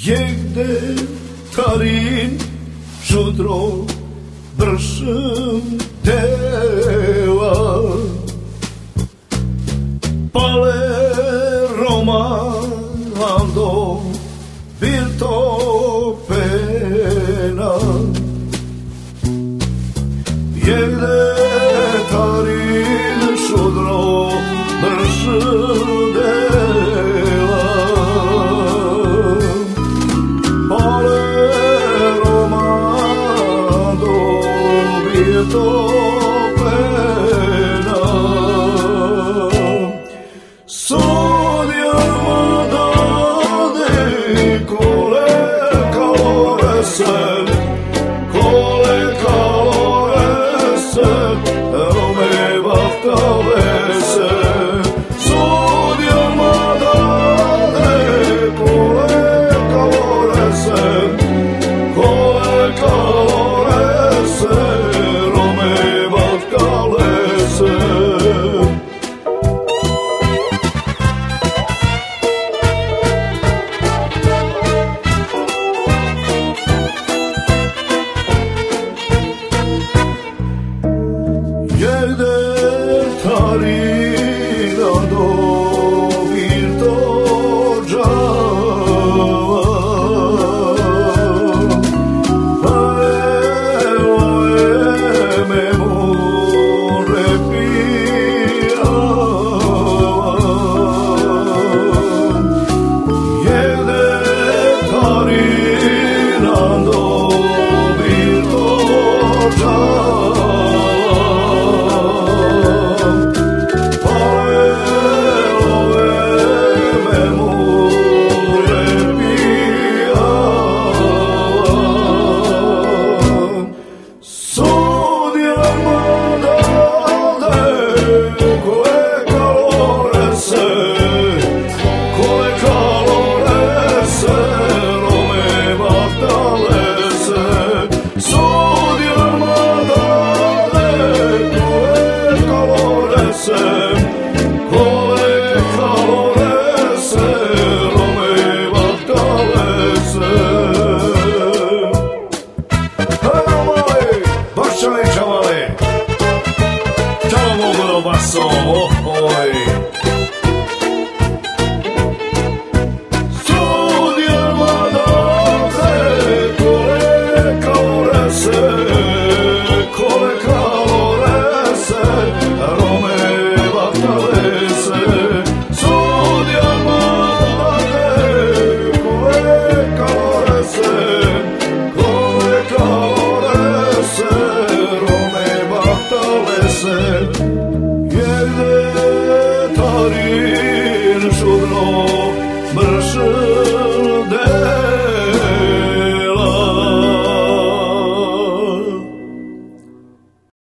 Jegde tarin šudro bršem teva Pale romando virto pena Jegde tarin šudro bršem teva to pena sodiamo dade cole calorese rome battalese sodiamo dade cole calorese Jegde tarina do virto giava Paeo memore piava Jegde tarina do virto giava Basso, oi. Studiamo date con le calorese, rome battalese. Studiamo date con le calorese, rome battalese.